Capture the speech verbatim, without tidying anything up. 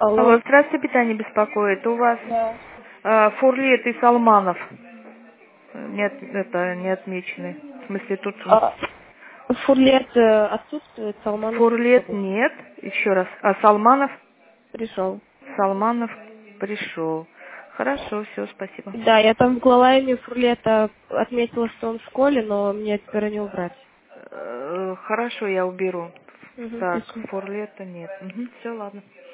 Алло, Алло. здравствуйте, питание беспокоит. У вас Да. э, Фурлет и Салманов нет, это не отмечены. В смысле, тут А, Фурлет э, отсутствует, Салманов Фурлет пришел. нет. Еще раз. А Салманов? Пришел. Салманов пришел. Хорошо, все, спасибо. Да, я там в Глалайме Фурлета отметила, что он в школе, но мне теперь не убрать. Э, Хорошо, я уберу. Угу, Так, спасибо. Фурлета нет. Все, ладно.